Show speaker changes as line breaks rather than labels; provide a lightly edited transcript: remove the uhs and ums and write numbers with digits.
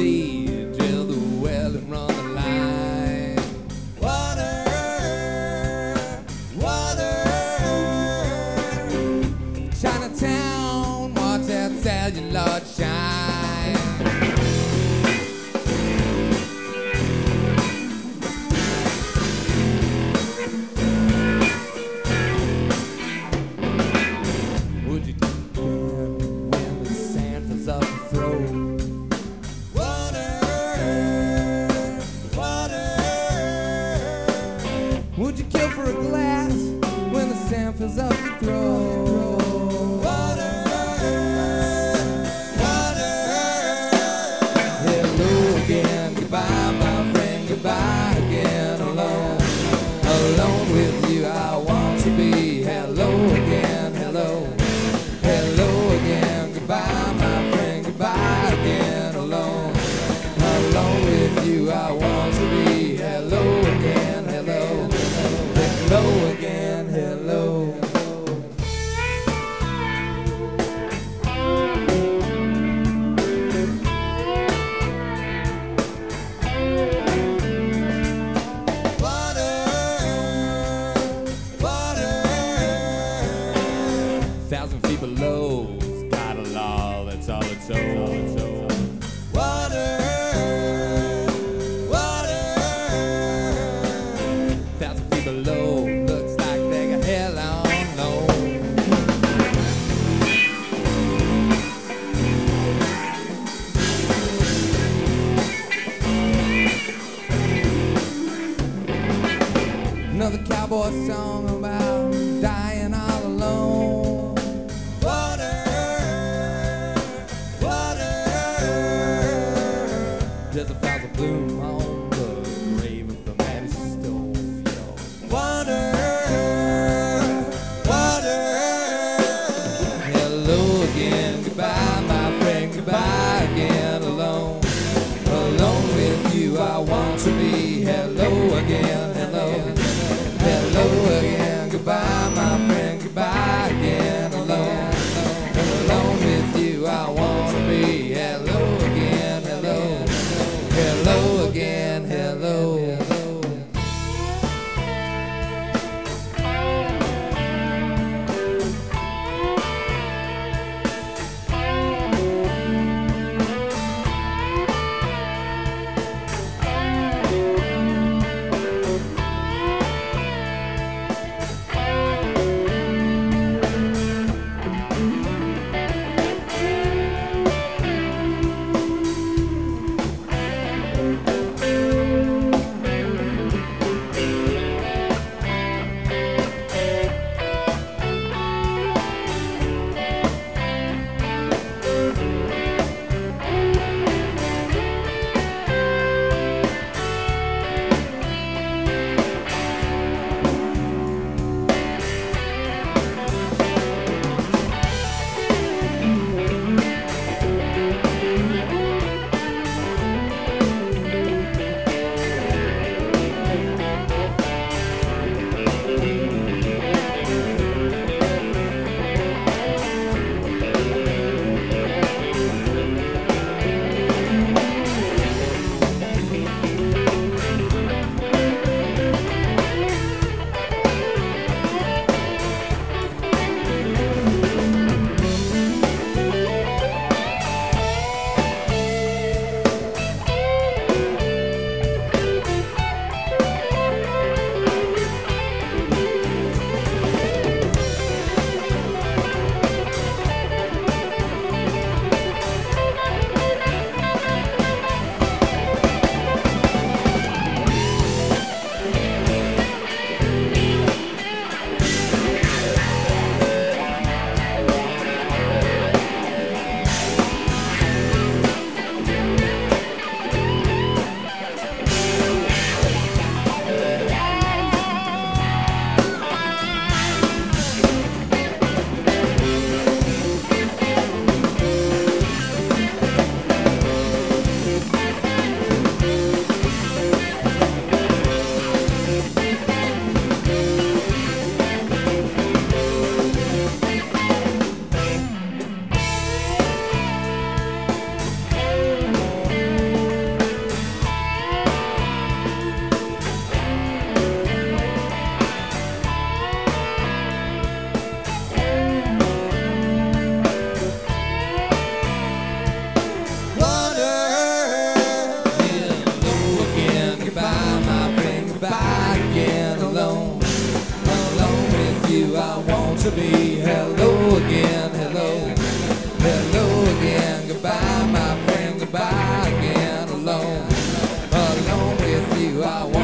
sea, drill the well and run the line. Water, water. Chinatown, watch that celluloid shine. Would you when the sand fills up your throat? Water, water. Would you kill for a glass when the sand fills up your throat? Water, water. Hello again, goodbye, my friend, goodbye again. Alone, alone with you, I want to be. Hello again, hello. Hello again, goodbye, my friend, goodbye again. Alone, alone with you, I want to be. Hello again, hello. Hello again, hello. Water, water. 1,000 feet below, got a law, that's all it's owed. Water, water. 1,000 feet below, looks like they got hell on loan. Another cowboy song about dying all alone. Water, water. There's a thousand bloom on the grave of the man who stole your water, water. Hello again, goodbye, my friend, goodbye again. Alone, alone with you, I want to be. Hello again, hello. Hello again, goodbye, my friend, goodbye again. Alone, alone with you, I want to be. Hello again, hello. Hello again, hello. to be. Hello again, hello, hello again. Goodbye, my friend, goodbye again. Alone with you, I want